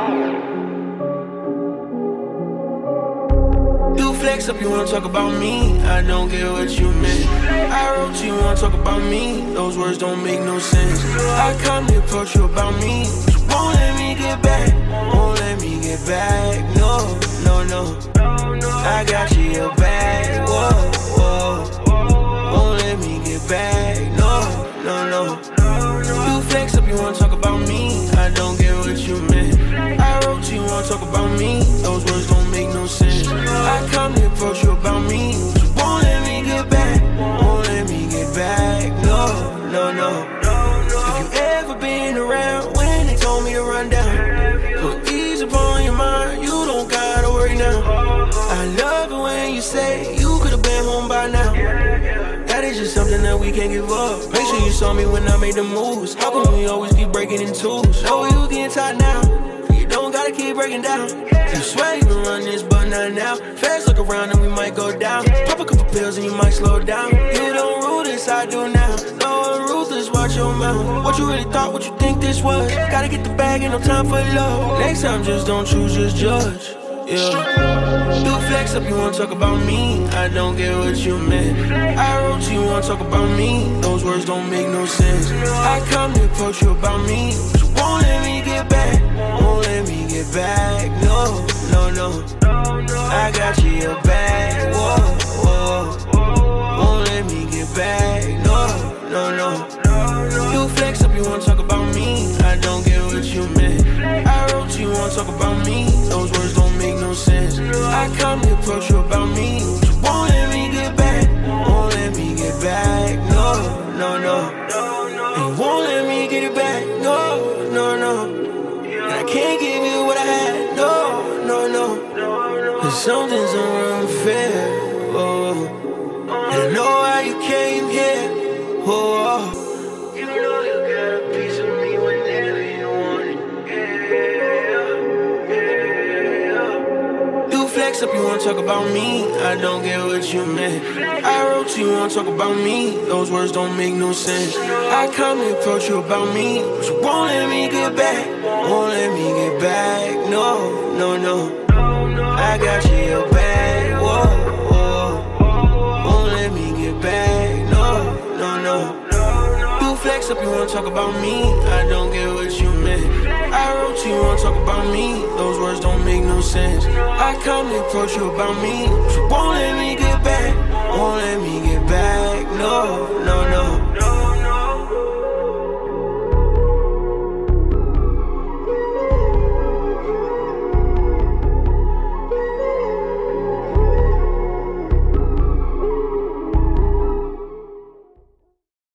You flex up, you wanna talk about me. I don't get what you meant. I wrote you wanna talk about me. Those words don't make no sense. I come to approach you about me, but you won't let me get back. Won't let me get back. No, no, no. I got you your back. Whoa, whoa. Won't let me get back. No, no, no. You flex up, you wanna talk about me. I don't get what you meant. I wrote you wanna talk about me. Those words don't make no sense. I come to approach you about me, but you won't let me get back. Won't let me get back. No, no, no. If you ever been around when they told me to run down, put ease upon your mind, you don't gotta worry now. I love it when you say you could've been home by now. That is just something that we can't give up. Make sure you saw me when I made the moves. How come we always keep breaking in twos? Know you getting tired now. You don't gotta keep breaking down. You swear you been running this, but not now. Fast look around and we might go down. Pop a couple pills and you might slow down. You don't rule this, I do now. No one ruthless, watch your mouth. What you really thought, what you think this was? Gotta get the bag, ain't no time for love. Next time just don't choose, just judge. Yeah. You flex up, you wanna talk about me. I don't get what you meant. I wrote you wanna talk about me. Those words don't make no sense. I come to approach you about me, but you won't let me get back. Won't let me get back. No, no, no. I got you your back. Whoa, whoa. Won't let me get back. No, no, no. You flex up, you wanna talk about me. I don't get what you meant. I wrote you wanna talk about me. Those words don't make no sense. I come to approach you about me, but you won't let me get back. Won't let me get back. No, no, no. And you won't let me get it back. No, no, no. And I can't give you what I had. No, no, no. Cause something's unfair. Oh. And I know how you came here. Oh. You know you got a piece of me whenever you want it. You flex up, you wanna talk about me. I don't get what you meant. I wrote you wanna talk about me. Those words don't make no sense. I come to approach you about me, but you won't let me get back. Won't let me get back. No, no, no. I got you your back. Whoa, whoa. Won't let me get back. No, no, no. You flex up, you wanna talk about me. I don't get what you meant. I wrote you wanna talk about me. Those words don't make no sense. I come to approach you about me, but you won't let me get back. Won't let me get back. No, no, no.